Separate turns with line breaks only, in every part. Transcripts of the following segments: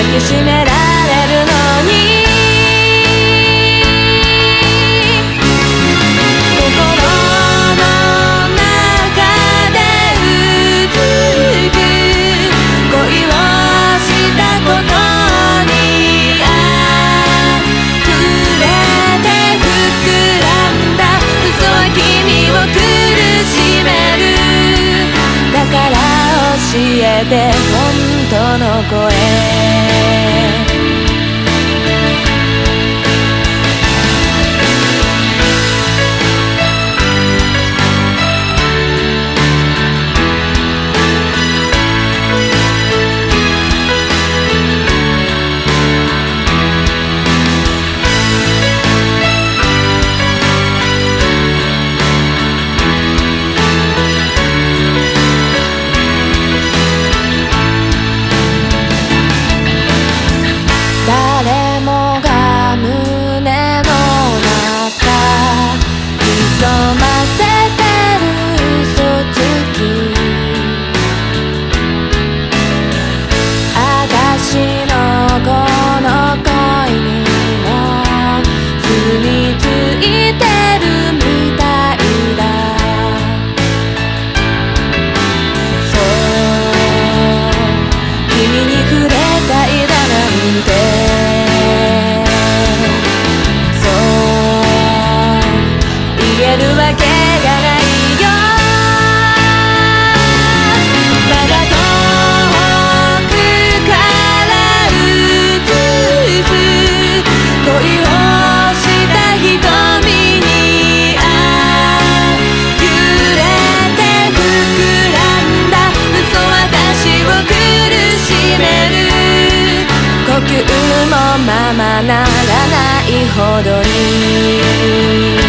きしめられるのに教えて本当の声誰もが胸の中潜ませてる嘘つき私のこの恋にも住み着いてるみたいだそう君に触れたいだなんて言えるわけがないよまだ遠くから映す恋をした瞳に揺れて膨らんだ嘘私を苦しめる呼吸もままならないほどに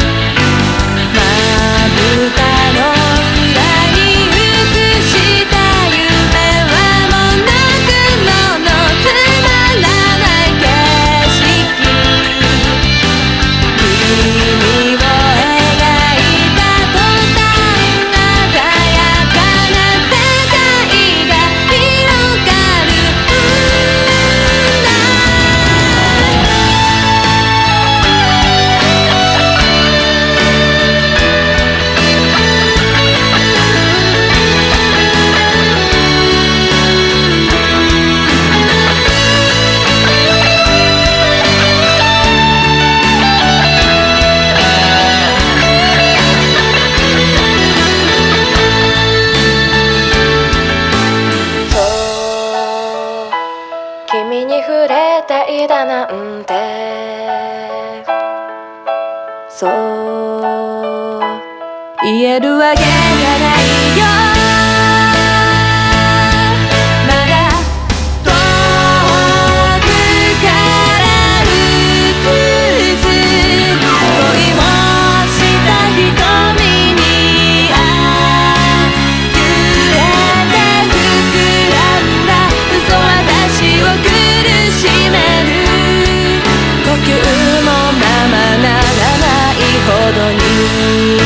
君に触れたいだなんてそう言えるわけがないよまだ遠くから映す恋をした瞳に揺れて膨らんだ嘘私を苦しめる呼吸もままならないほどに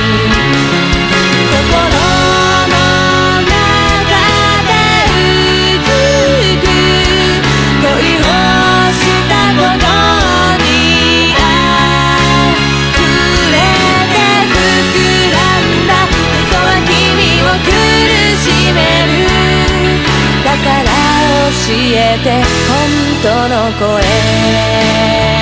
心の中でうずく恋をしたことに触れて膨らんだ嘘は君を苦しめるだから教えて本当の声